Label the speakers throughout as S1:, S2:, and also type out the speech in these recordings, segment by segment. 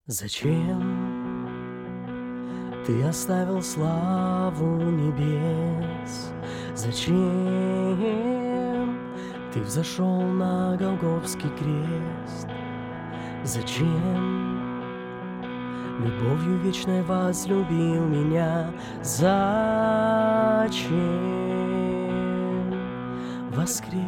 S1: Зачем ты оставил славу небес? Зачем ты взошел на Голгофский крест? Зачем любовью вечной возлюбил меня? Зачем воскрес?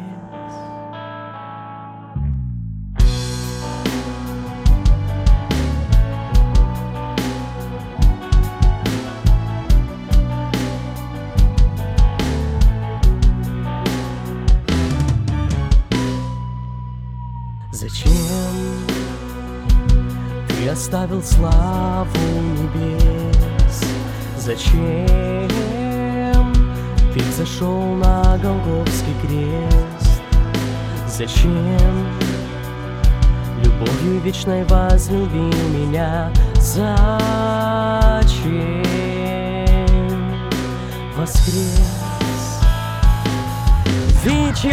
S1: Зачем ты оставил славу небес? Зачем ты взошел на Голгофский крест? Зачем любовью вечной возлюбил меня? Зачем воскрес? Ведь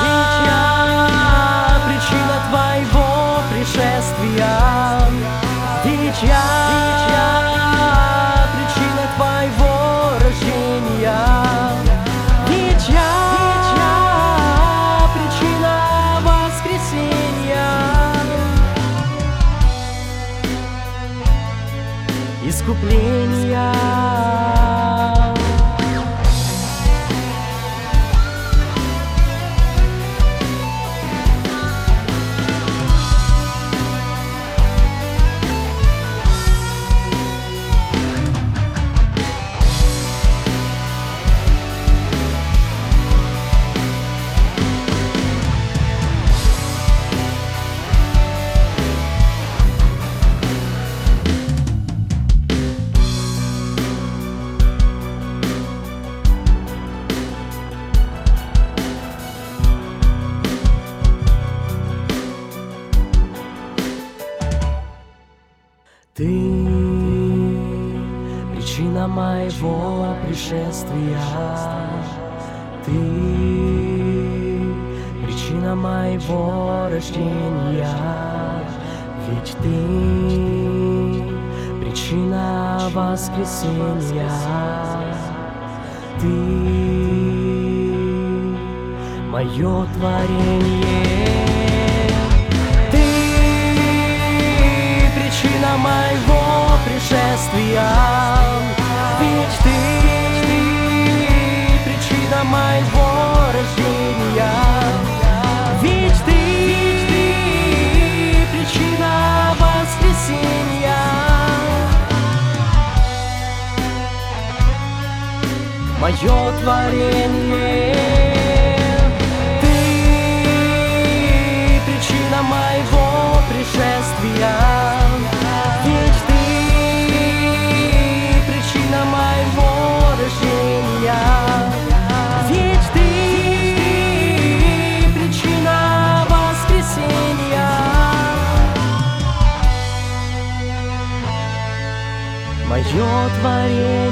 S1: я причина твоего пришествия. Ведь я причина твоего рождения. Ведь я причина воскресения, искупления. Ты причина моего пришествия. Ты причина моего рождения. Ведь ты причина воскресения. Ты мое творение. Причина моего пришествия. Ведь ты причина моего рождения. Ведь ты причина воскресения, мое творение. Ты причина моего пришествия. Мое творение.